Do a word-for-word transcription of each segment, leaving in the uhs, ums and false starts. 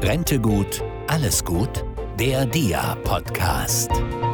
Rente gut, alles gut? Der D I A-Podcast.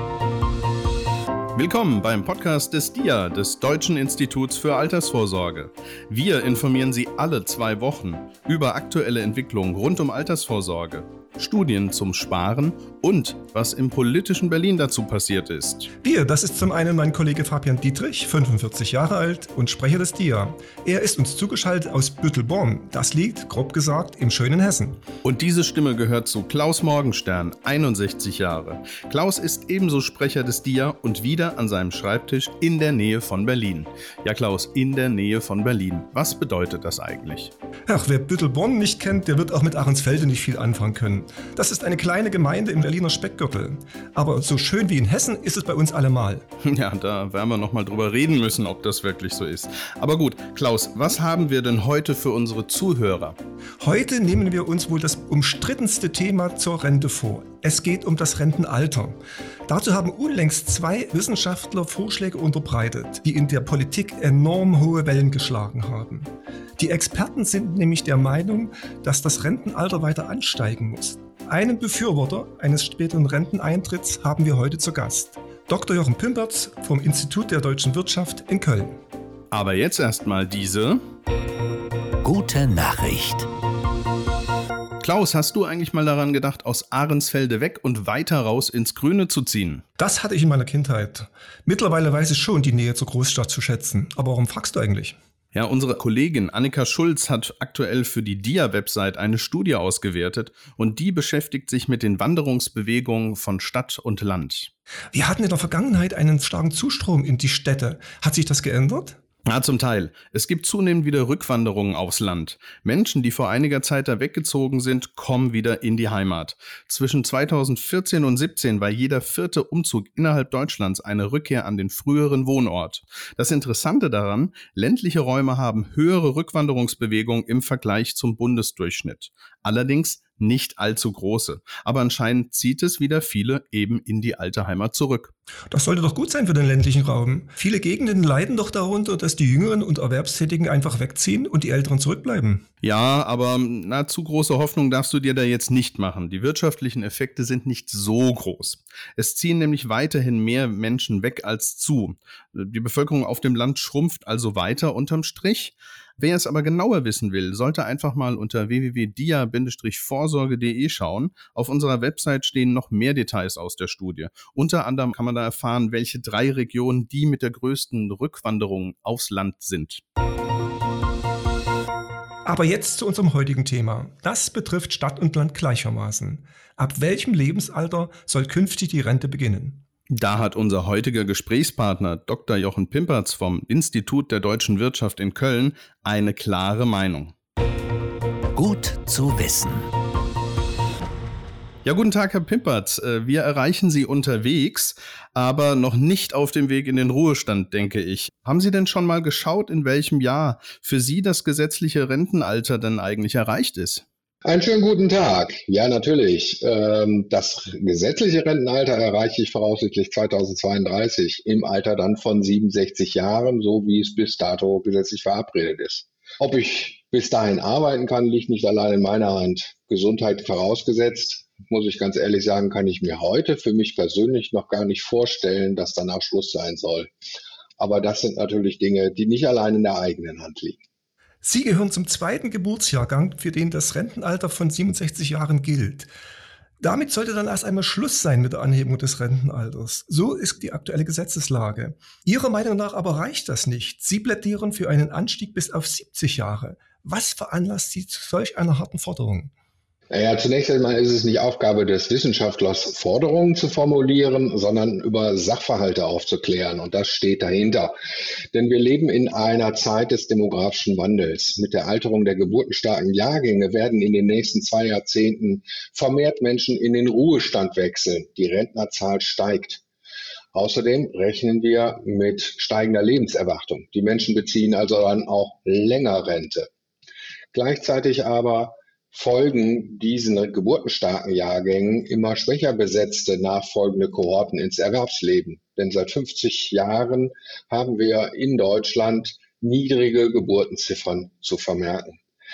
Willkommen beim Podcast des D I A, des Deutschen Instituts für Altersvorsorge. Wir informieren Sie alle zwei Wochen über aktuelle Entwicklungen rund um Altersvorsorge, Studien zum Sparen und was im politischen Berlin dazu passiert ist. Wir, das ist zum einen mein Kollege Fabian Dietrich, fünfundvierzig Jahre alt und Sprecher des D I A. Er ist uns zugeschaltet aus Büttelborn. Das liegt, grob gesagt, im schönen Hessen. Und diese Stimme gehört zu Klaus Morgenstern, einundsechzig Jahre. Klaus ist ebenso Sprecher des D I A und wieder an seinem Schreibtisch in der Nähe von Berlin. Ja, Klaus, in der Nähe von Berlin. Was bedeutet das eigentlich? Ach, wer Büttelborn nicht kennt, der wird auch mit Ahrensfelde nicht viel anfangen können. Das ist eine kleine Gemeinde im Berliner Speckgürtel. Aber so schön wie in Hessen ist es bei uns allemal. Ja, da werden wir nochmal drüber reden müssen, ob das wirklich so ist. Aber gut, Klaus, was haben wir denn heute für unsere Zuhörer? Heute nehmen wir uns wohl das umstrittenste Thema zur Rente vor. Es geht um das Rentenalter. Dazu haben unlängst zwei Wissenschaftler Vorschläge unterbreitet, die in der Politik enorm hohe Wellen geschlagen haben. Die Experten sind nämlich der Meinung, dass das Rentenalter weiter ansteigen muss. Einen Befürworter eines späteren Renteneintritts haben wir heute zu Gast. Doktor Jochen Pimpertz vom Institut der Deutschen Wirtschaft in Köln. Aber jetzt erstmal diese Gute Nachricht. Klaus, hast du eigentlich mal daran gedacht, aus Ahrensfelde weg und weiter raus ins Grüne zu ziehen? Das hatte ich in meiner Kindheit. Mittlerweile weiß ich schon die Nähe zur Großstadt zu schätzen. Aber warum fragst du eigentlich? Ja, unsere Kollegin Annika Schulz hat aktuell für die D I A-Website eine Studie ausgewertet und die beschäftigt sich mit den Wanderungsbewegungen von Stadt und Land. Wir hatten in der Vergangenheit einen starken Zustrom in die Städte. Hat sich das geändert? Ja, zum Teil. Es gibt zunehmend wieder Rückwanderungen aufs Land. Menschen, die vor einiger Zeit da weggezogen sind, kommen wieder in die Heimat. Zwischen zweitausendvierzehn und siebzehn war jeder vierte Umzug innerhalb Deutschlands eine Rückkehr an den früheren Wohnort. Das Interessante daran, ländliche Räume haben höhere Rückwanderungsbewegungen im Vergleich zum Bundesdurchschnitt. Allerdings nicht allzu große. Aber anscheinend zieht es wieder viele eben in die alte Heimat zurück. Das sollte doch gut sein für den ländlichen Raum. Viele Gegenden leiden doch darunter, dass die Jüngeren und Erwerbstätigen einfach wegziehen und die Älteren zurückbleiben. Ja, aber na, zu große Hoffnung darfst du dir da jetzt nicht machen. Die wirtschaftlichen Effekte sind nicht so groß. Es ziehen nämlich weiterhin mehr Menschen weg als zu. Die Bevölkerung auf dem Land schrumpft also weiter unterm Strich. Wer es aber genauer wissen will, sollte einfach mal unter w w w punkt d i a Bindestrich vorsorge punkt d e schauen. Auf unserer Website stehen noch mehr Details aus der Studie. Unter anderem kann man da erfahren, welche drei Regionen die mit der größten Rückwanderung aufs Land sind. Aber jetzt zu unserem heutigen Thema. Das betrifft Stadt und Land gleichermaßen. Ab welchem Lebensalter soll künftig die Rente beginnen? Da hat unser heutiger Gesprächspartner Doktor Jochen Pimpertz vom Institut der Deutschen Wirtschaft in Köln eine klare Meinung. Gut zu wissen. Ja, guten Tag, Herr Pimpertz. Wir erreichen Sie unterwegs, aber noch nicht auf dem Weg in den Ruhestand, denke ich. Haben Sie denn schon mal geschaut, in welchem Jahr für Sie das gesetzliche Rentenalter denn eigentlich erreicht ist? Einen schönen guten Tag. Ja, natürlich. Das gesetzliche Rentenalter erreiche ich voraussichtlich zweitausendzweiunddreißig im Alter dann von siebenundsechzig Jahren, so wie es bis dato gesetzlich verabredet ist. Ob ich bis dahin arbeiten kann, liegt nicht allein in meiner Hand. Gesundheit vorausgesetzt, muss ich ganz ehrlich sagen, kann ich mir heute für mich persönlich noch gar nicht vorstellen, dass danach Schluss sein soll. Aber das sind natürlich Dinge, die nicht allein in der eigenen Hand liegen. Sie gehören zum zweiten Geburtsjahrgang, für den das Rentenalter von siebenundsechzig Jahren gilt. Damit sollte dann erst einmal Schluss sein mit der Anhebung des Rentenalters. So ist die aktuelle Gesetzeslage. Ihrer Meinung nach aber reicht das nicht. Sie plädieren für einen Anstieg bis auf siebzig Jahre. Was veranlasst Sie zu solch einer harten Forderung? Ja, zunächst einmal ist es nicht Aufgabe des Wissenschaftlers, Forderungen zu formulieren, sondern über Sachverhalte aufzuklären. Und das steht dahinter. Denn wir leben in einer Zeit des demografischen Wandels. Mit der Alterung der geburtenstarken Jahrgänge werden in den nächsten zwei Jahrzehnten vermehrt Menschen in den Ruhestand wechseln. Die Rentnerzahl steigt. Außerdem rechnen wir mit steigender Lebenserwartung. Die Menschen beziehen also dann auch länger Rente. Gleichzeitig aber folgen diesen geburtenstarken Jahrgängen immer schwächer besetzte nachfolgende Kohorten ins Erwerbsleben. Denn seit fünfzig Jahren haben wir in Deutschland niedrige Geburtenziffern zu vermerken.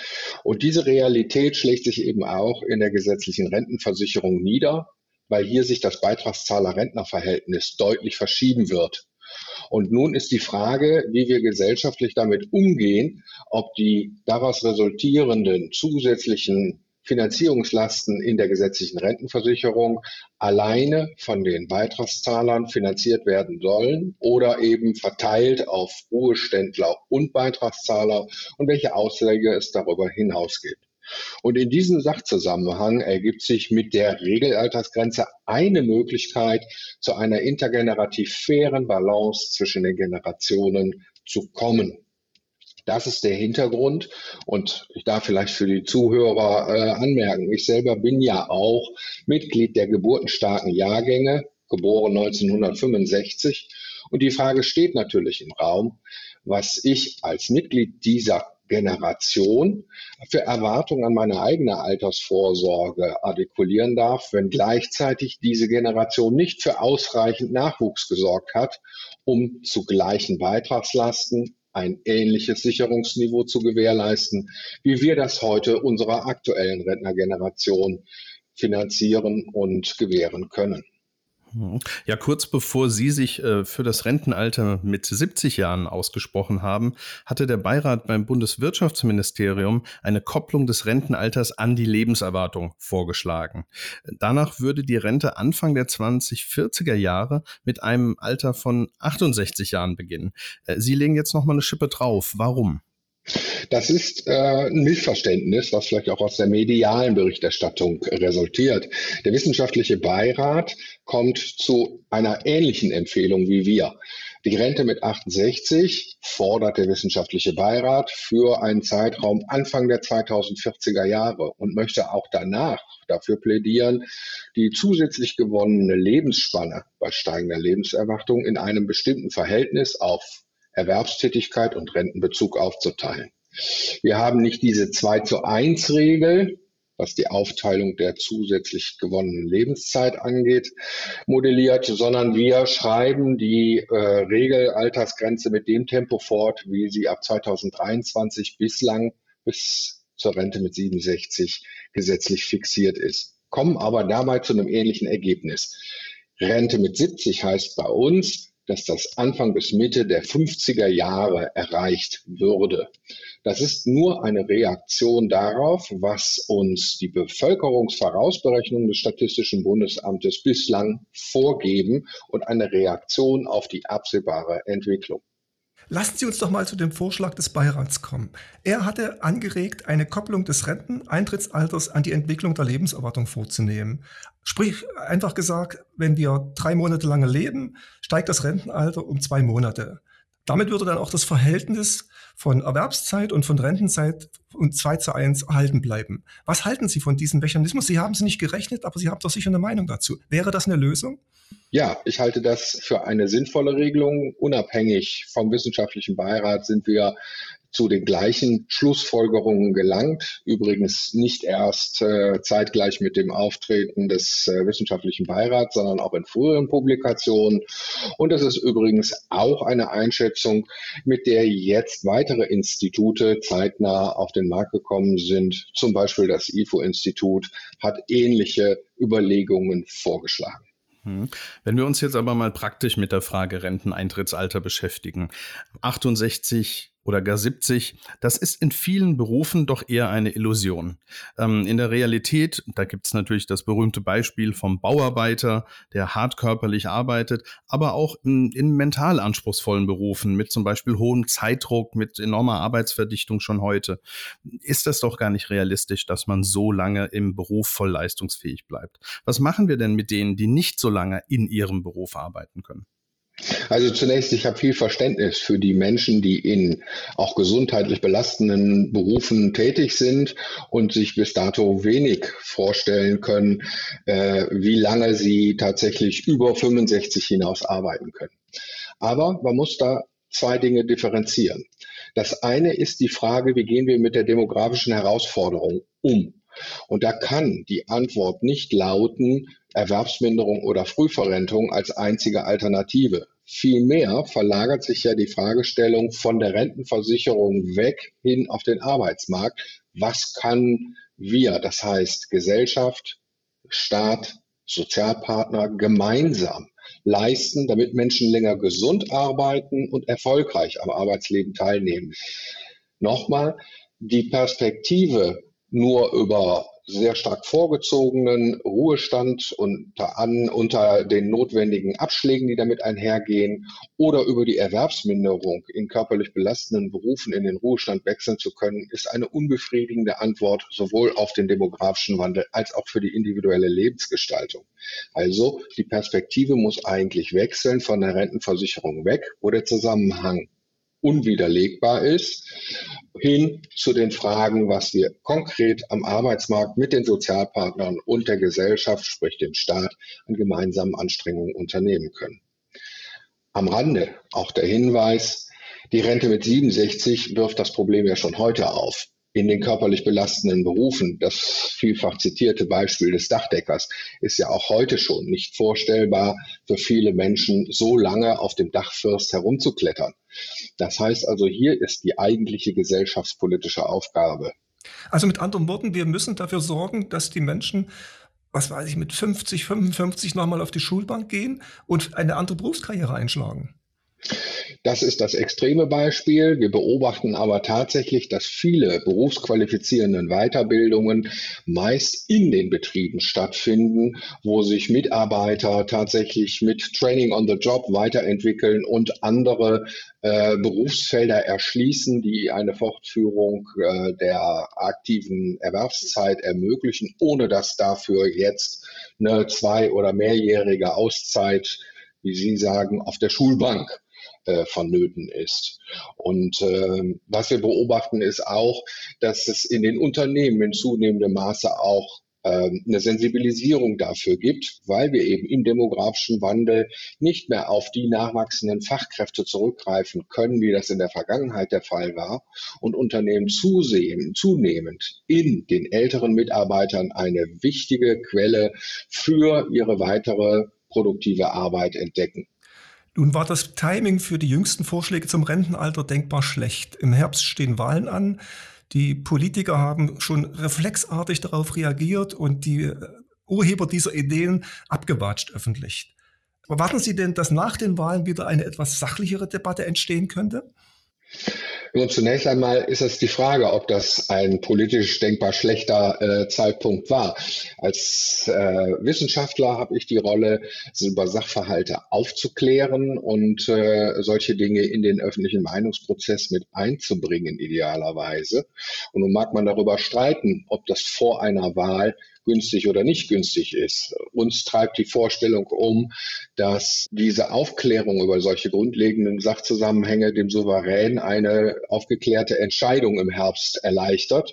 Und diese Realität schlägt sich eben auch in der gesetzlichen Rentenversicherung nieder, weil hier sich das Beitragszahler-Rentner-Verhältnis deutlich verschieben wird. Und nun ist die Frage, wie wir gesellschaftlich damit umgehen, ob die daraus resultierenden zusätzlichen Finanzierungslasten in der gesetzlichen Rentenversicherung alleine von den Beitragszahlern finanziert werden sollen oder eben verteilt auf Ruheständler und Beitragszahler und welche Ausschläge es darüber hinaus gibt. Und in diesem Sachzusammenhang ergibt sich mit der Regelaltersgrenze eine Möglichkeit, zu einer intergenerativ fairen Balance zwischen den Generationen zu kommen. Das ist der Hintergrund und ich darf vielleicht für die Zuhörer äh, anmerken, ich selber bin ja auch Mitglied der geburtenstarken Jahrgänge, geboren neunzehnhundertfünfundsechzig, und die Frage steht natürlich im Raum, was ich als Mitglied dieser Generation für Erwartungen an meine eigene Altersvorsorge artikulieren darf, wenn gleichzeitig diese Generation nicht für ausreichend Nachwuchs gesorgt hat, um zu gleichen Beitragslasten ein ähnliches Sicherungsniveau zu gewährleisten, wie wir das heute unserer aktuellen Rentnergeneration finanzieren und gewähren können. Ja, kurz bevor Sie sich äh, für das Rentenalter mit siebzig Jahren ausgesprochen haben, hatte der Beirat beim Bundeswirtschaftsministerium eine Kopplung des Rentenalters an die Lebenserwartung vorgeschlagen. Danach würde die Rente Anfang der zwanzig-vierziger Jahre mit einem Alter von achtundsechzig Jahren beginnen. Äh, Sie legen jetzt noch mal eine Schippe drauf. Warum? Das ist äh, ein Missverständnis, was vielleicht auch aus der medialen Berichterstattung resultiert. Der wissenschaftliche Beirat kommt zu einer ähnlichen Empfehlung wie wir. Die Rente mit achtundsechzig fordert der wissenschaftliche Beirat für einen Zeitraum Anfang der zweitausendvierziger Jahre und möchte auch danach dafür plädieren, die zusätzlich gewonnene Lebensspanne bei steigender Lebenserwartung in einem bestimmten Verhältnis auf Erwerbstätigkeit und Rentenbezug aufzuteilen. Wir haben nicht diese zwei zu eins Regel, was die Aufteilung der zusätzlich gewonnenen Lebenszeit angeht, modelliert, sondern wir schreiben die äh, Regelaltersgrenze mit dem Tempo fort, wie sie ab zweitausenddreiundzwanzig bislang bis zur Rente mit siebenundsechzig gesetzlich fixiert ist. Kommen aber dabei zu einem ähnlichen Ergebnis. Rente mit siebzig heißt bei uns, dass das Anfang bis Mitte der fünfziger Jahre erreicht würde. Das ist nur eine Reaktion darauf, was uns die Bevölkerungsvorausberechnungen des Statistischen Bundesamtes bislang vorgeben und eine Reaktion auf die absehbare Entwicklung. Lassen Sie uns doch mal zu dem Vorschlag des Beirats kommen. Er hatte angeregt, eine Kopplung des Renteneintrittsalters an die Entwicklung der Lebenserwartung vorzunehmen. Sprich, einfach gesagt, wenn wir drei Monate lange leben, steigt das Rentenalter um zwei Monate. Damit würde dann auch das Verhältnis von Erwerbszeit und von Rentenzeit um zwei zu eins erhalten bleiben. Was halten Sie von diesem Mechanismus? Sie haben es nicht gerechnet, aber Sie haben doch sicher eine Meinung dazu. Wäre das eine Lösung? Ja, ich halte das für eine sinnvolle Regelung. Unabhängig vom wissenschaftlichen Beirat sind wir zu den gleichen Schlussfolgerungen gelangt. Übrigens nicht erst äh, zeitgleich mit dem Auftreten des äh, wissenschaftlichen Beirats, sondern auch in früheren Publikationen. Und das ist übrigens auch eine Einschätzung, mit der jetzt weitere Institute zeitnah auf den Markt gekommen sind. Zum Beispiel das I F O-Institut hat ähnliche Überlegungen vorgeschlagen. Wenn wir uns jetzt aber mal praktisch mit der Frage Renteneintrittsalter beschäftigen, achtundsechzig oder gar siebzig, das ist in vielen Berufen doch eher eine Illusion. Ähm, in der Realität, da gibt es natürlich das berühmte Beispiel vom Bauarbeiter, der hart körperlich arbeitet, aber auch in, in mental anspruchsvollen Berufen mit zum Beispiel hohem Zeitdruck, mit enormer Arbeitsverdichtung schon heute. Ist das doch gar nicht realistisch, dass man so lange im Beruf voll leistungsfähig bleibt. Was machen wir denn mit denen, die nicht so lange in ihrem Beruf arbeiten können? Also zunächst, ich habe viel Verständnis für die Menschen, die in auch gesundheitlich belastenden Berufen tätig sind und sich bis dato wenig vorstellen können, äh, wie lange sie tatsächlich über fünfundsechzig hinaus arbeiten können. Aber man muss da zwei Dinge differenzieren. Das eine ist die Frage, wie gehen wir mit der demografischen Herausforderung um? Und da kann die Antwort nicht lauten, Erwerbsminderung oder Frühverrentung als einzige Alternative. Vielmehr verlagert sich ja die Fragestellung von der Rentenversicherung weg hin auf den Arbeitsmarkt. Was kann wir, das heißt Gesellschaft, Staat, Sozialpartner gemeinsam leisten, damit Menschen länger gesund arbeiten und erfolgreich am Arbeitsleben teilnehmen? Nochmal, die Perspektive nur über sehr stark vorgezogenen Ruhestand unter, an, unter den notwendigen Abschlägen, die damit einhergehen, oder über die Erwerbsminderung in körperlich belastenden Berufen in den Ruhestand wechseln zu können, ist eine unbefriedigende Antwort sowohl auf den demografischen Wandel als auch für die individuelle Lebensgestaltung. Also die Perspektive muss eigentlich wechseln von der Rentenversicherung weg, wo der Zusammenhang unwiderlegbar ist, hin zu den Fragen, was wir konkret am Arbeitsmarkt mit den Sozialpartnern und der Gesellschaft, sprich dem Staat, an gemeinsamen Anstrengungen unternehmen können. Am Rande auch der Hinweis, die Rente mit siebenundsechzig wirft das Problem ja schon heute auf. In den körperlich belastenden Berufen, das vielfach zitierte Beispiel des Dachdeckers, ist ja auch heute schon nicht vorstellbar für viele Menschen, so lange auf dem Dachfirst herumzuklettern. Das heißt also, hier ist die eigentliche gesellschaftspolitische Aufgabe. Also mit anderen Worten, wir müssen dafür sorgen, dass die Menschen, was weiß ich, mit fünfzig, fünfundfünfzig nochmal auf die Schulbank gehen und eine andere Berufskarriere einschlagen. Das ist das extreme Beispiel. Wir beobachten aber tatsächlich, dass viele berufsqualifizierenden Weiterbildungen meist in den Betrieben stattfinden, wo sich Mitarbeiter tatsächlich mit Training on the Job weiterentwickeln und andere äh, Berufsfelder erschließen, die eine Fortführung äh, der aktiven Erwerbszeit ermöglichen, ohne dass dafür jetzt eine zwei- oder mehrjährige Auszeit, wie Sie sagen, auf der Schulbank äh, vonnöten ist. Und äh, was wir beobachten, ist auch, dass es in den Unternehmen in zunehmendem Maße auch äh, eine Sensibilisierung dafür gibt, weil wir eben im demografischen Wandel nicht mehr auf die nachwachsenden Fachkräfte zurückgreifen können, wie das in der Vergangenheit der Fall war, und Unternehmen zusehen, zunehmend in den älteren Mitarbeitern eine wichtige Quelle für ihre weitere produktive Arbeit entdecken. Nun war das Timing für die jüngsten Vorschläge zum Rentenalter denkbar schlecht. Im Herbst stehen Wahlen an. Die Politiker haben schon reflexartig darauf reagiert und die Urheber dieser Ideen abgewatscht öffentlich. Erwarten Sie denn, dass nach den Wahlen wieder eine etwas sachlichere Debatte entstehen könnte? Nun, zunächst einmal ist es die Frage, ob das ein politisch denkbar schlechter äh, Zeitpunkt war. Als äh, Wissenschaftler habe ich die Rolle, über Sachverhalte aufzuklären und äh, solche Dinge in den öffentlichen Meinungsprozess mit einzubringen, idealerweise. Und nun mag man darüber streiten, ob das vor einer Wahl günstig oder nicht günstig ist. Uns treibt die Vorstellung um, dass diese Aufklärung über solche grundlegenden Sachzusammenhänge dem Souverän eine aufgeklärte Entscheidung im Herbst erleichtert.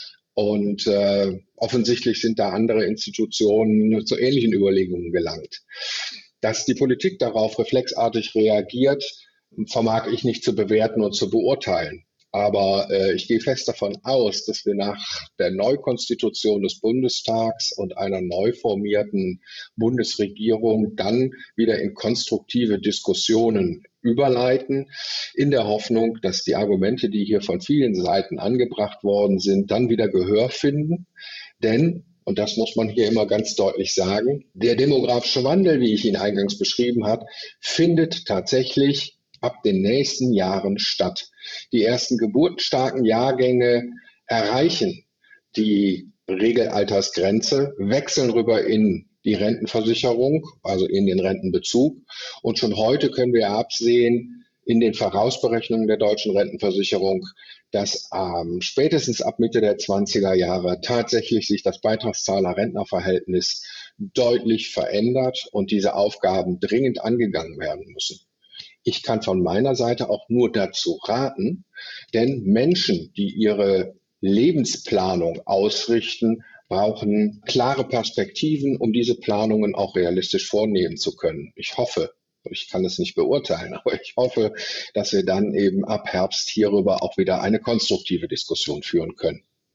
Und äh, offensichtlich sind da andere Institutionen zu ähnlichen Überlegungen gelangt. Dass die Politik darauf reflexartig reagiert, vermag ich nicht zu bewerten und zu beurteilen. Aber äh, ich gehe fest davon aus, dass wir nach der Neukonstitution des Bundestags und einer neu formierten Bundesregierung dann wieder in konstruktive Diskussionen überleiten, in der Hoffnung, dass die Argumente, die hier von vielen Seiten angebracht worden sind, dann wieder Gehör finden. Denn, und das muss man hier immer ganz deutlich sagen, der demografische Wandel, wie ich ihn eingangs beschrieben habe, findet tatsächlich ab den nächsten Jahren statt. Die ersten geburtenstarken Jahrgänge erreichen die Regelaltersgrenze, wechseln rüber in die Rentenversicherung, also in den Rentenbezug. Und schon heute können wir absehen, in den Vorausberechnungen der deutschen Rentenversicherung, dass ähm, spätestens ab Mitte der zwanziger Jahre tatsächlich sich das Beitragszahler-Rentner-Verhältnis deutlich verändert und diese Aufgaben dringend angegangen werden müssen. Ich kann von meiner Seite auch nur dazu raten, denn Menschen, die ihre Lebensplanung ausrichten, brauchen klare Perspektiven, um diese Planungen auch realistisch vornehmen zu können. Ich hoffe, ich kann es nicht beurteilen, aber ich hoffe, dass wir dann eben ab Herbst hierüber auch wieder eine konstruktive Diskussion führen können.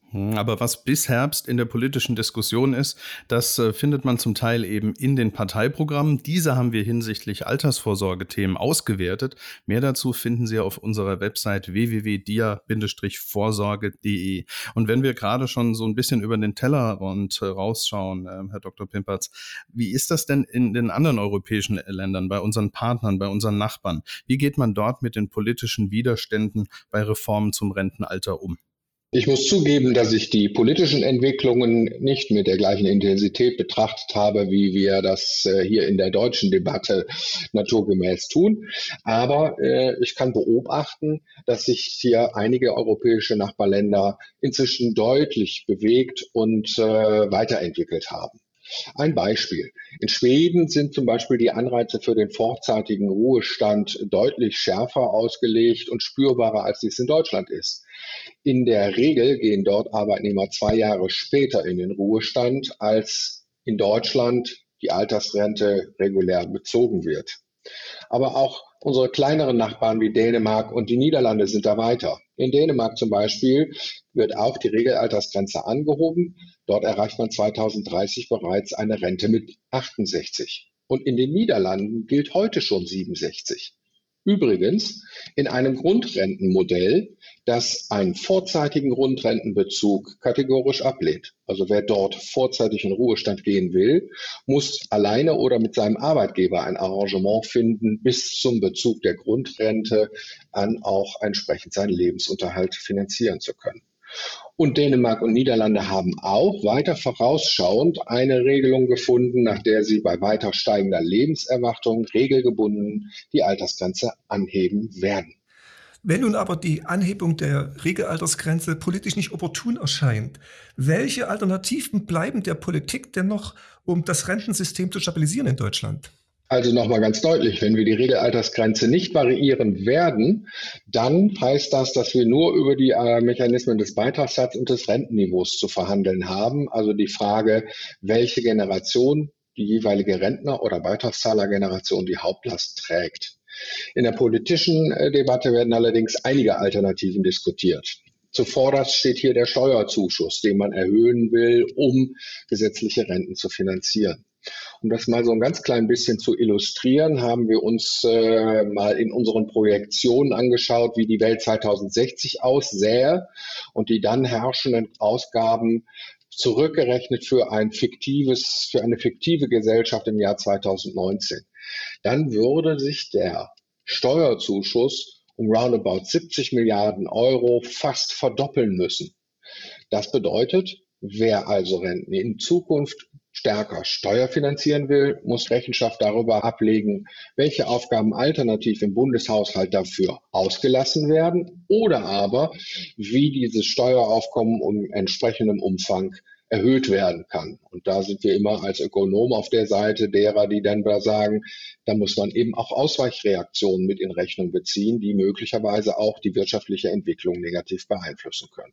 Aber was bis Herbst in der politischen Diskussion ist, das äh, findet man zum Teil eben in den Parteiprogrammen. Diese haben wir hinsichtlich Altersvorsorgethemen ausgewertet. Mehr dazu finden Sie auf unserer Website w w w punkt d i a vorsorge punkt d e. Und wenn wir gerade schon so ein bisschen über den Tellerrand äh, rausschauen, äh, Herr Doktor Pimpertz, wie ist das denn in den anderen europäischen Ländern, bei unseren Partnern, bei unseren Nachbarn? Wie geht man dort mit den politischen Widerständen bei Reformen zum Rentenalter um? Ich muss zugeben, dass ich die politischen Entwicklungen nicht mit der gleichen Intensität betrachtet habe, wie wir das äh, hier in der deutschen Debatte naturgemäß tun. Aber äh, ich kann beobachten, dass sich hier einige europäische Nachbarländer inzwischen deutlich bewegt und äh, weiterentwickelt haben. Ein Beispiel. In Schweden sind zum Beispiel die Anreize für den vorzeitigen Ruhestand deutlich schärfer ausgelegt und spürbarer, als dies in Deutschland ist. In der Regel gehen dort Arbeitnehmer zwei Jahre später in den Ruhestand, als in Deutschland die Altersrente regulär bezogen wird. Aber auch unsere kleineren Nachbarn wie Dänemark und die Niederlande sind da weiter. In Dänemark zum Beispiel wird auch die Regelaltersgrenze angehoben. Dort erreicht man zweitausenddreißig bereits eine Rente mit achtundsechzig. Und in den Niederlanden gilt heute schon siebenundsechzig. Übrigens in einem Grundrentenmodell, das einen vorzeitigen Grundrentenbezug kategorisch ablehnt. Also wer dort vorzeitig in Ruhestand gehen will, muss alleine oder mit seinem Arbeitgeber ein Arrangement finden, bis zum Bezug der Grundrente an auch entsprechend seinen Lebensunterhalt finanzieren zu können. Und Dänemark und Niederlande haben auch weiter vorausschauend eine Regelung gefunden, nach der sie bei weiter steigender Lebenserwartung regelgebunden die Altersgrenze anheben werden. Wenn nun aber die Anhebung der Regelaltersgrenze politisch nicht opportun erscheint, welche Alternativen bleiben der Politik denn noch, um das Rentensystem zu stabilisieren in Deutschland? Also nochmal ganz deutlich, wenn wir die Regelaltersgrenze nicht variieren werden, dann heißt das, dass wir nur über die äh, Mechanismen des Beitragssatzes und des Rentenniveaus zu verhandeln haben. Also die Frage, welche Generation die jeweilige Rentner- oder Beitragszahlergeneration die Hauptlast trägt. In der politischen äh, Debatte werden allerdings einige Alternativen diskutiert. Zuvorderst steht hier der Steuerzuschuss, den man erhöhen will, um gesetzliche Renten zu finanzieren. Um das mal so ein ganz klein bisschen zu illustrieren, haben wir uns äh, mal in unseren Projektionen angeschaut, wie die Welt zweitausendsechzig aussähe und die dann herrschenden Ausgaben zurückgerechnet für ein fiktives, für eine fiktive Gesellschaft im Jahr zweitausendneunzehn. Dann würde sich der Steuerzuschuss um roundabout siebzig Milliarden Euro fast verdoppeln müssen. Das bedeutet, wer also Renten in Zukunft stärker steuerfinanzieren will, muss Rechenschaft darüber ablegen, welche Aufgaben alternativ im Bundeshaushalt dafür ausgelassen werden oder aber wie dieses Steueraufkommen um entsprechendem Umfang erhöht werden kann. Und da sind wir immer als Ökonom auf der Seite derer, die dann da sagen, da muss man eben auch Ausweichreaktionen mit in Rechnung beziehen, die möglicherweise auch die wirtschaftliche Entwicklung negativ beeinflussen können.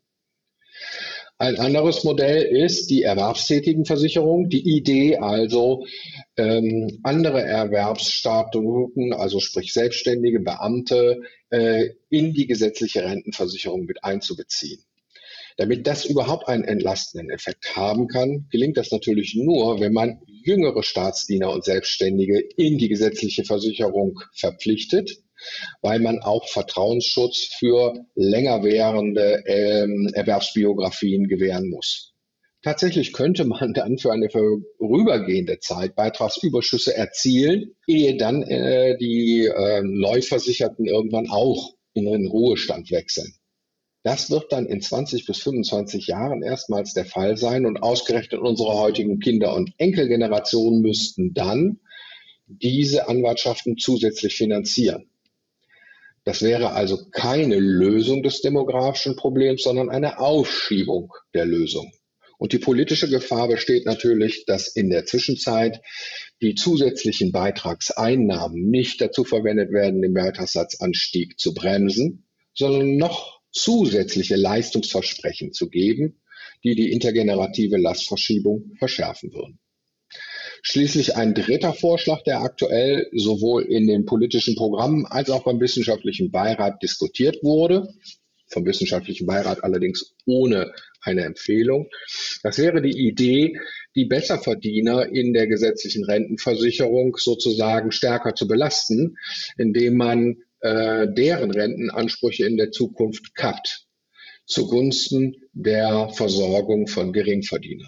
Ein anderes Modell ist die Erwerbstätigenversicherung. Die Idee also, ähm, andere Erwerbsstatuten, also sprich Selbstständige, Beamte, äh, in die gesetzliche Rentenversicherung mit einzubeziehen. Damit das überhaupt einen entlastenden Effekt haben kann, gelingt das natürlich nur, wenn man jüngere Staatsdiener und Selbstständige in die gesetzliche Versicherung verpflichtet, weil man auch Vertrauensschutz für länger währende ähm, Erwerbsbiografien gewähren muss. Tatsächlich könnte man dann für eine vorübergehende Zeit Beitragsüberschüsse erzielen, ehe dann äh, die äh, Neuversicherten irgendwann auch in den Ruhestand wechseln. Das wird dann in zwanzig bis fünfundzwanzig Jahren erstmals der Fall sein und ausgerechnet unsere heutigen Kinder- und Enkelgenerationen müssten dann diese Anwartschaften zusätzlich finanzieren. Das wäre also keine Lösung des demografischen Problems, sondern eine Aufschiebung der Lösung. Und die politische Gefahr besteht natürlich, dass in der Zwischenzeit die zusätzlichen Beitragseinnahmen nicht dazu verwendet werden, den Beitragssatzanstieg zu bremsen, sondern noch zusätzliche Leistungsversprechen zu geben, die die intergenerative Lastverschiebung verschärfen würden. Schließlich ein dritter Vorschlag, der aktuell sowohl in den politischen Programmen als auch beim wissenschaftlichen Beirat diskutiert wurde, vom wissenschaftlichen Beirat allerdings ohne eine Empfehlung. Das wäre die Idee, die Besserverdiener in der gesetzlichen Rentenversicherung sozusagen stärker zu belasten, indem man äh, deren Rentenansprüche in der Zukunft kappt, zugunsten der Versorgung von Geringverdienern.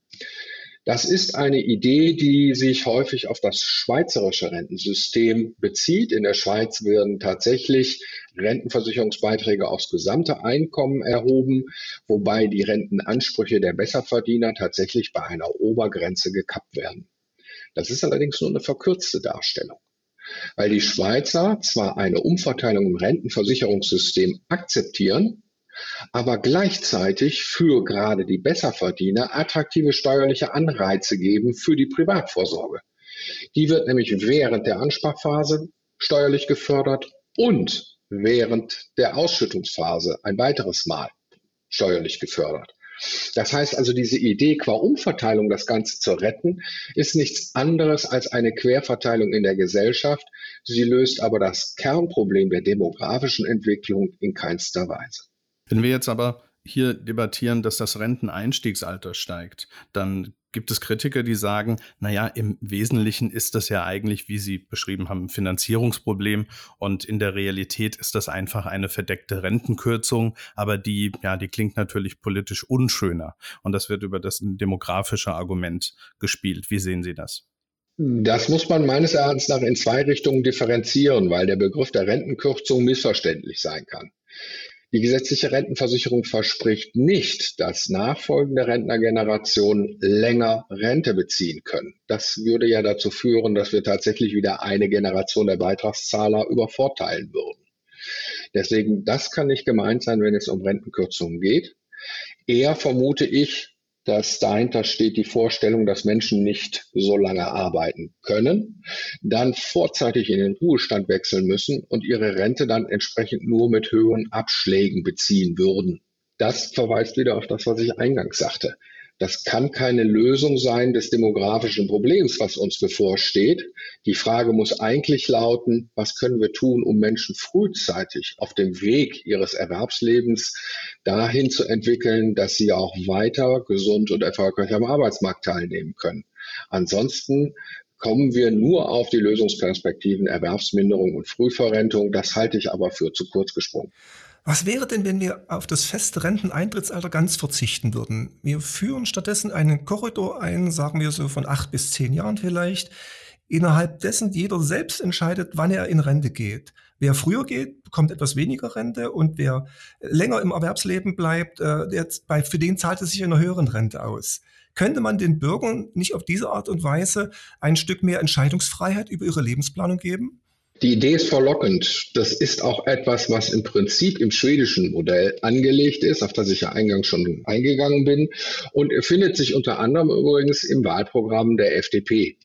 Das ist eine Idee, die sich häufig auf das schweizerische Rentensystem bezieht. In der Schweiz werden tatsächlich Rentenversicherungsbeiträge aufs gesamte Einkommen erhoben, wobei die Rentenansprüche der Besserverdiener tatsächlich bei einer Obergrenze gekappt werden. Das ist allerdings nur eine verkürzte Darstellung, weil die Schweizer zwar eine Umverteilung im Rentenversicherungssystem akzeptieren, aber gleichzeitig für gerade die Besserverdiener attraktive steuerliche Anreize geben für die Privatvorsorge. Die wird nämlich während der Ansparphase steuerlich gefördert und während der Ausschüttungsphase ein weiteres Mal steuerlich gefördert. Das heißt also, diese Idee, qua Umverteilung das Ganze zu retten, ist nichts anderes als eine Querverteilung in der Gesellschaft. Sie löst aber das Kernproblem der demografischen Entwicklung in keinster Weise. Wenn wir jetzt aber hier debattieren, dass das Renteneinstiegsalter steigt, dann gibt es Kritiker, die sagen, naja, im Wesentlichen ist das ja eigentlich, wie Sie beschrieben haben, ein Finanzierungsproblem und in der Realität ist das einfach eine verdeckte Rentenkürzung, aber die, ja, die klingt natürlich politisch unschöner und das wird über das demografische Argument gespielt. Wie sehen Sie das? Das muss man meines Erachtens nach in zwei Richtungen differenzieren, weil der Begriff der Rentenkürzung missverständlich sein kann. Die gesetzliche Rentenversicherung verspricht nicht, dass nachfolgende Rentnergenerationen länger Rente beziehen können. Das würde ja dazu führen, dass wir tatsächlich wieder eine Generation der Beitragszahler übervorteilen würden. Deswegen, das kann nicht gemeint sein, wenn es um Rentenkürzungen geht. Eher vermute ich, dass dahinter steht die Vorstellung, dass Menschen nicht so lange arbeiten können, dann vorzeitig in den Ruhestand wechseln müssen und ihre Rente dann entsprechend nur mit höheren Abschlägen beziehen würden. Das verweist wieder auf das, was ich eingangs sagte. Das kann keine Lösung sein des demografischen Problems, was uns bevorsteht. Die Frage muss eigentlich lauten, was können wir tun, um Menschen frühzeitig auf dem Weg ihres Erwerbslebens dahin zu entwickeln, dass sie auch weiter gesund und erfolgreich am Arbeitsmarkt teilnehmen können. Ansonsten kommen wir nur auf die Lösungsperspektiven Erwerbsminderung und Frühverrentung. Das halte ich aber für zu kurz gesprungen. Was wäre denn, wenn wir auf das feste Renteneintrittsalter ganz verzichten würden? Wir führen stattdessen einen Korridor ein, sagen wir so von acht bis zehn Jahren vielleicht, innerhalb dessen jeder selbst entscheidet, wann er in Rente geht. Wer früher geht, bekommt etwas weniger Rente und wer länger im Erwerbsleben bleibt, der, für den zahlt es sich in einer höheren Rente aus. Könnte man den Bürgern nicht auf diese Art und Weise ein Stück mehr Entscheidungsfreiheit über ihre Lebensplanung geben? Die Idee ist verlockend. Das ist auch etwas, was im Prinzip im schwedischen Modell angelegt ist, auf das ich ja eingangs schon eingegangen bin und findet sich unter anderem übrigens im Wahlprogramm der F D P.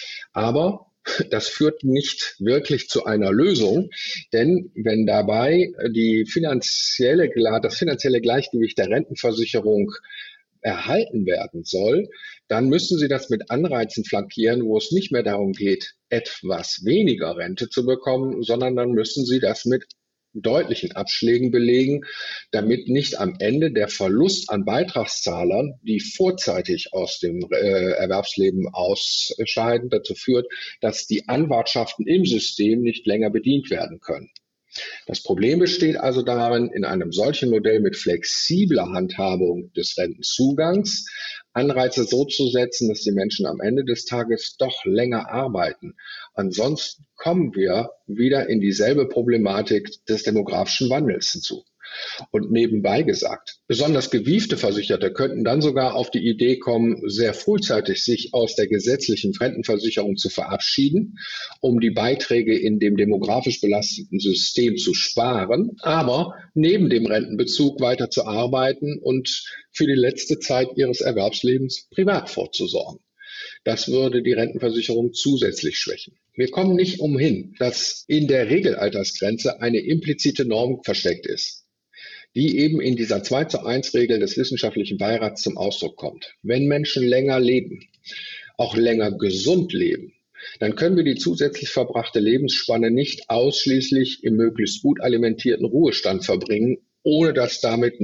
Aber das führt nicht wirklich zu einer Lösung, denn wenn dabei die finanzielle, das finanzielle Gleichgewicht der Rentenversicherung erhalten werden soll, dann müssen Sie das mit Anreizen flankieren, wo es nicht mehr darum geht, etwas weniger Rente zu bekommen, sondern dann müssen Sie das mit deutlichen Abschlägen belegen, damit nicht am Ende der Verlust an Beitragszahlern, die vorzeitig aus dem äh, Erwerbsleben ausscheiden, dazu führt, dass die Anwartschaften im System nicht länger bedient werden können. Das Problem besteht also darin, in einem solchen Modell mit flexibler Handhabung des Rentenzugangs Anreize so zu setzen, dass die Menschen am Ende des Tages doch länger arbeiten. Ansonsten kommen wir wieder in dieselbe Problematik des demografischen Wandels hinzu. Und nebenbei gesagt, besonders gewiefte Versicherte könnten dann sogar auf die Idee kommen, sehr frühzeitig sich aus der gesetzlichen Rentenversicherung zu verabschieden, um die Beiträge in dem demografisch belasteten System zu sparen, aber neben dem Rentenbezug weiter zu arbeiten und für die letzte Zeit ihres Erwerbslebens privat vorzusorgen. Das würde die Rentenversicherung zusätzlich schwächen. Wir kommen nicht umhin, dass in der Regelaltersgrenze eine implizite Norm versteckt ist, die eben in dieser zwei zu eins Regel des wissenschaftlichen Beirats zum Ausdruck kommt. Wenn Menschen länger leben, auch länger gesund leben, dann können wir die zusätzlich verbrachte Lebensspanne nicht ausschließlich im möglichst gut alimentierten Ruhestand verbringen, ohne dass damit nicht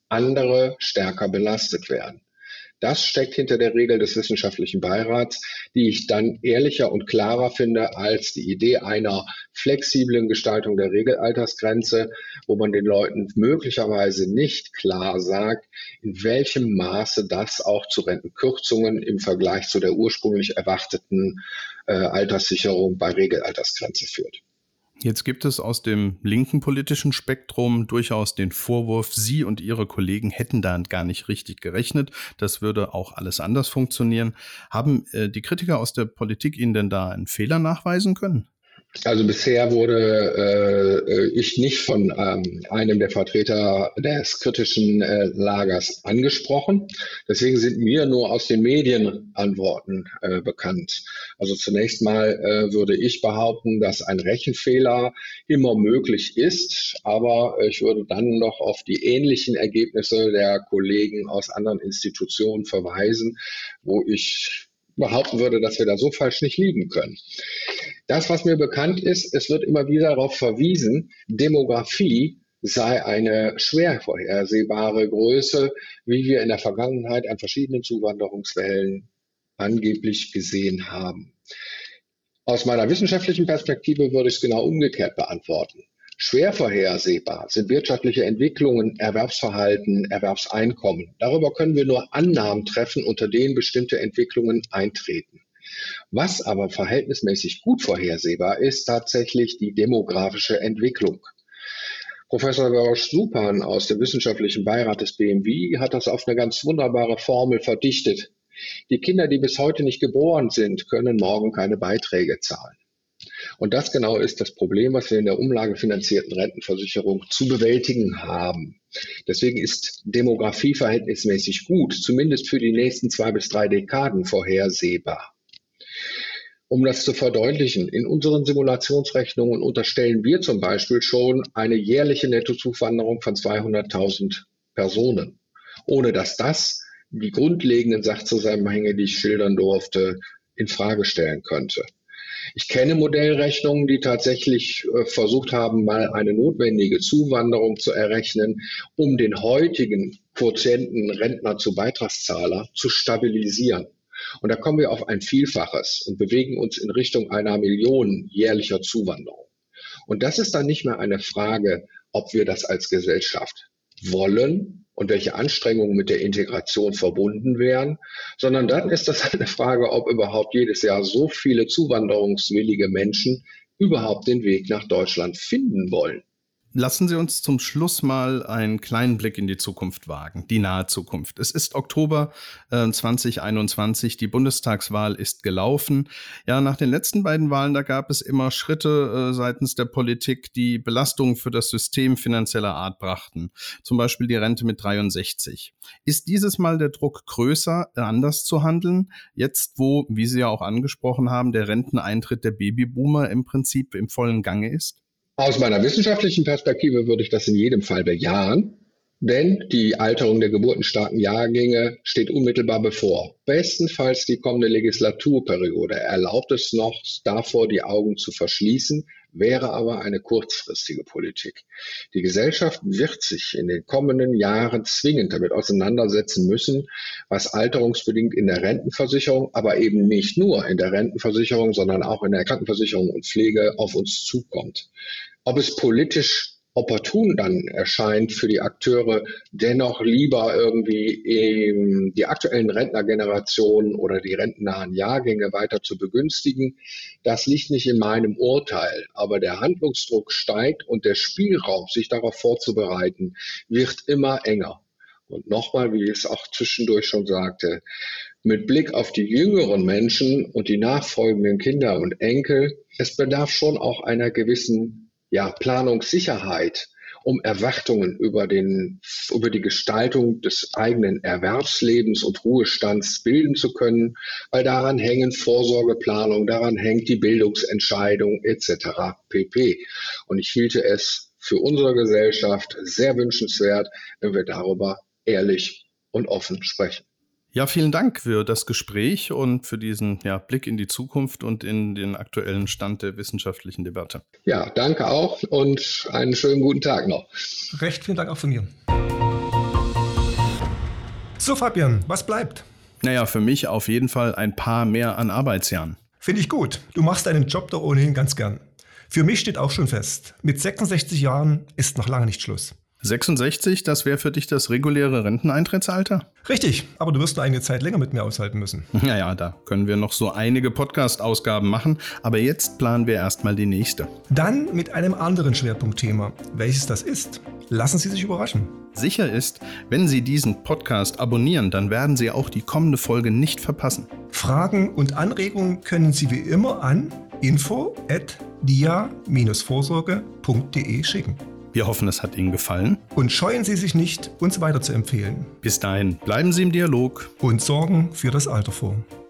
andere stärker belastet werden. Das steckt hinter der Regel des wissenschaftlichen Beirats, die ich dann ehrlicher und klarer finde als die Idee einer flexiblen Gestaltung der Regelaltersgrenze, wo man den Leuten möglicherweise nicht klar sagt, in welchem Maße das auch zu Rentenkürzungen im Vergleich zu der ursprünglich erwarteten äh, Alterssicherung bei Regelaltersgrenze führt. Jetzt gibt es aus dem linken politischen Spektrum durchaus den Vorwurf, Sie und Ihre Kollegen hätten da gar nicht richtig gerechnet. Das würde auch alles anders funktionieren. Haben äh, die Kritiker aus der Politik Ihnen denn da einen Fehler nachweisen können? Also bisher wurde äh, ich nicht von ähm, einem der Vertreter des kritischen äh, Lagers angesprochen. Deswegen sind mir nur aus den Medien Antworten äh, bekannt. Also zunächst mal äh, würde ich behaupten, dass ein Rechenfehler immer möglich ist, aber ich würde dann noch auf die ähnlichen Ergebnisse der Kollegen aus anderen Institutionen verweisen, wo ich behaupten würde, dass wir da so falsch nicht liegen können. Das, was mir bekannt ist, es wird immer wieder darauf verwiesen, Demografie sei eine schwer vorhersehbare Größe, wie wir in der Vergangenheit an verschiedenen Zuwanderungswellen angeblich gesehen haben. Aus meiner wissenschaftlichen Perspektive würde ich es genau umgekehrt beantworten. Schwer vorhersehbar sind wirtschaftliche Entwicklungen, Erwerbsverhalten, Erwerbseinkommen. Darüber können wir nur Annahmen treffen, unter denen bestimmte Entwicklungen eintreten. Was aber verhältnismäßig gut vorhersehbar ist, tatsächlich die demografische Entwicklung. Professor Gorosch-Supan aus dem wissenschaftlichen Beirat des B M W hat das auf eine ganz wunderbare Formel verdichtet. Die Kinder, die bis heute nicht geboren sind, können morgen keine Beiträge zahlen. Und das genau ist das Problem, was wir in der umlagefinanzierten Rentenversicherung zu bewältigen haben. Deswegen ist Demografie verhältnismäßig gut, zumindest für die nächsten zwei bis drei Dekaden vorhersehbar. Um das zu verdeutlichen, in unseren Simulationsrechnungen unterstellen wir zum Beispiel schon eine jährliche Nettozuwanderung von zweihunderttausend Personen, ohne dass das die grundlegenden Sachzusammenhänge, die ich schildern durfte, in Frage stellen könnte. Ich kenne Modellrechnungen, die tatsächlich äh, versucht haben, mal eine notwendige Zuwanderung zu errechnen, um den heutigen Quotienten Rentner zu Beitragszahler zu stabilisieren. Und da kommen wir auf ein Vielfaches und bewegen uns in Richtung einer Million jährlicher Zuwanderung. Und das ist dann nicht mehr eine Frage, ob wir das als Gesellschaft wollen und welche Anstrengungen mit der Integration verbunden wären, sondern dann ist das eine Frage, ob überhaupt jedes Jahr so viele zuwanderungswillige Menschen überhaupt den Weg nach Deutschland finden wollen. Lassen Sie uns zum Schluss mal einen kleinen Blick in die Zukunft wagen, die nahe Zukunft. Es ist Oktober äh, zwanzig einundzwanzig, die Bundestagswahl ist gelaufen. Ja, nach den letzten beiden Wahlen, da gab es immer Schritte äh, seitens der Politik, die Belastungen für das System finanzieller Art brachten. Zum Beispiel die Rente mit dreiundsechzig. Ist dieses Mal der Druck größer, anders zu handeln? Jetzt, wo, wie Sie ja auch angesprochen haben, der Renteneintritt der Babyboomer im Prinzip im vollen Gange ist? Aus meiner wissenschaftlichen Perspektive würde ich das in jedem Fall bejahen, denn die Alterung der geburtenstarken Jahrgänge steht unmittelbar bevor. Bestenfalls die kommende Legislaturperiode erlaubt es noch, davor die Augen zu verschließen, wäre aber eine kurzfristige Politik. Die Gesellschaft wird sich in den kommenden Jahren zwingend damit auseinandersetzen müssen, was alterungsbedingt in der Rentenversicherung, aber eben nicht nur in der Rentenversicherung, sondern auch in der Krankenversicherung und Pflege auf uns zukommt. Ob es politisch opportun dann erscheint für die Akteure, dennoch lieber irgendwie ähm, die aktuellen Rentnergenerationen oder die rentennahen Jahrgänge weiter zu begünstigen, das liegt nicht in meinem Urteil. Aber der Handlungsdruck steigt und der Spielraum, sich darauf vorzubereiten, wird immer enger. Und nochmal, wie ich es auch zwischendurch schon sagte, mit Blick auf die jüngeren Menschen und die nachfolgenden Kinder und Enkel, es bedarf schon auch einer gewissen ja, Planungssicherheit, um Erwartungen über den, über die Gestaltung des eigenen Erwerbslebens und Ruhestands bilden zu können, weil daran hängen Vorsorgeplanung, daran hängt die Bildungsentscheidung et cetera pp. Und ich hielte es für unsere Gesellschaft sehr wünschenswert, wenn wir darüber ehrlich und offen sprechen. Ja, vielen Dank für das Gespräch und für diesen ja, Blick in die Zukunft und in den aktuellen Stand der wissenschaftlichen Debatte. Ja, danke auch und einen schönen guten Tag noch. Recht vielen Dank auch von mir. So Fabian, was bleibt? Naja, für mich auf jeden Fall ein paar mehr an Arbeitsjahren. Finde ich gut. Du machst deinen Job doch ohnehin ganz gern. Für mich steht auch schon fest, mit sechsundsechzig Jahren ist noch lange nicht Schluss. sechsundsechzig, das wäre für dich das reguläre Renteneintrittsalter? Richtig, aber du wirst noch eine Zeit länger mit mir aushalten müssen. Naja, da können wir noch so einige Podcast-Ausgaben machen, aber jetzt planen wir erstmal die nächste. Dann mit einem anderen Schwerpunktthema. Welches das ist, lassen Sie sich überraschen. Sicher ist, wenn Sie diesen Podcast abonnieren, dann werden Sie auch die kommende Folge nicht verpassen. Fragen und Anregungen können Sie wie immer an info at dia dash vorsorge punkt de schicken. Wir hoffen, es hat Ihnen gefallen. Und scheuen Sie sich nicht, uns weiterzuempfehlen. Bis dahin, bleiben Sie im Dialog und sorgen für das Alter vor.